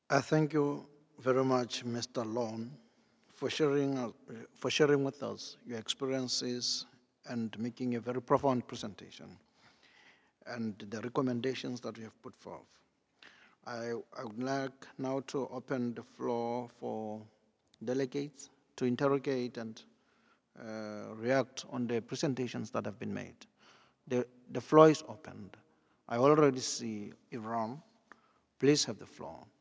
I thank you very much, Mr. Lon, for sharing with us your experiences and making a very profound presentation and the recommendations that you have put forth. I would like now to open the floor for delegates to interrogate and react on the presentations that have been made. The floor is opened. I already see Iran. Please have the floor.